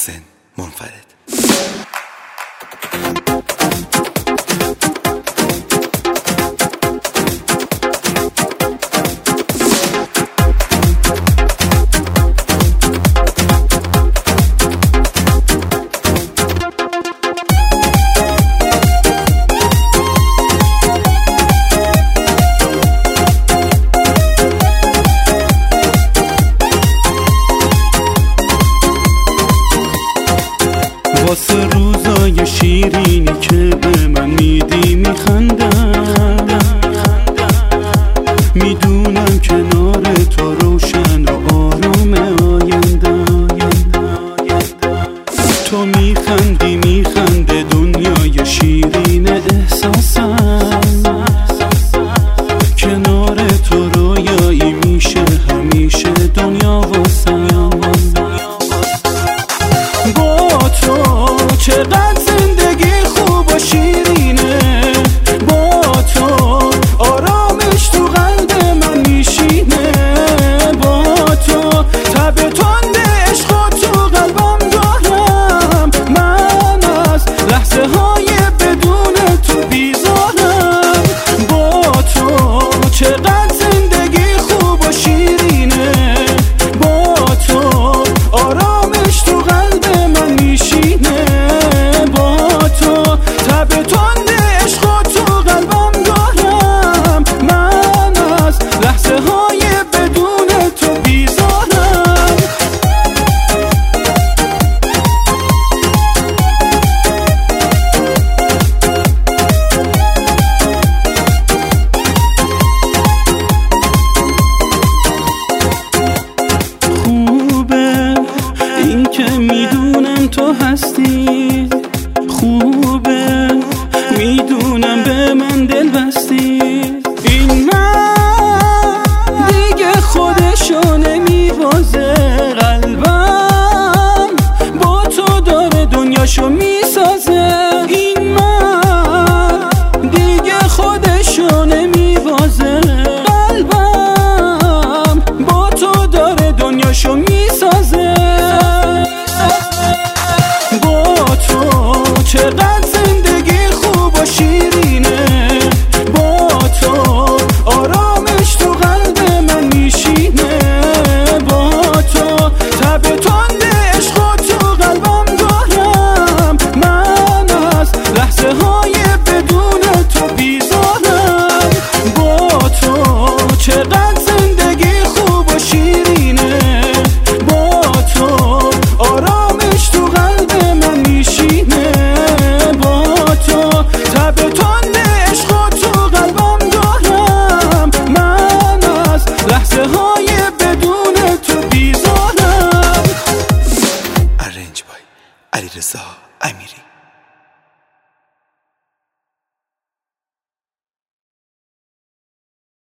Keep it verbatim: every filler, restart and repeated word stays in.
محسن منفرد. واسه روزای شیرینی که به من میدی میخندم، میدونم کنار تو روشن و آروم آیندم. تو میخندی میخنده دنیای شیرین احساسم، کنار تو رویایی میشه همیشه دنیا واسم. چقدر زندگی خوب و شیرینه، با تو آرامش تو قلب من میشینه، با تو تب تند عشق تو قلبم دارم، من از لحظه های بدون تو بیزارم. با تو چقدر زندگی خوب و شیرینه، با تو آرامش تو قلب من میشینه، تب تند عشق تو قلبم دارم، من از لحظه های بدون تو بیزارم. خوبه این که میدونم تو هستی، خوبه میدونم به من دل بستی. این من دیگه خودشو نمیبازه، قلبم با تو داره دنیاشو میسازه. این من دیگه خودشو نمیبازه، قلبم با تو داره دنیاشو میسازه. با تو چقدر زندگی خوب و شیرینه، با تو آرامش تو قلب من میشینه، با تو تب تند عشق تو قلبم دارم، من از لحظه های بدون تو بیزارم. با تو چقدر زندگی خوب و شیرینه، با تو آرامش تو قلب من میشینه، تب تند عشق تو قلبم دارم، من از لحظه های بدون تو بیزارم. ارنج بای علیرضا امیری.